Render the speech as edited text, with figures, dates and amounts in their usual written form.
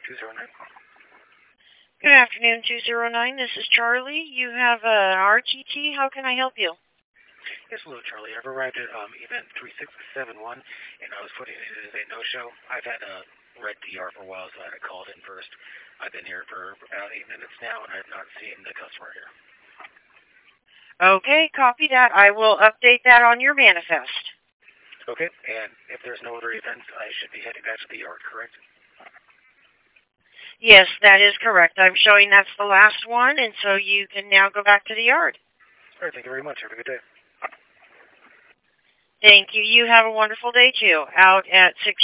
209. Good afternoon, 209. This is Charlie. You have a RTT. How can I help you? Yes, hello, Charlie. I've arrived at event 3671, and I was putting it as a no-show. I've had a red DR for a while, so I had called in first. I've been here for about 8 minutes now, and I've not seen the customer here. Okay, copy that. I will update that on your manifest. Okay, and if there's no other events, I should be heading back to the yard, correct? Yes, that is correct. I'm showing that's the last one, and so you can now go back to the yard. All right, thank you very much. Have a good day. Thank you. You have a wonderful day, too. Out at 6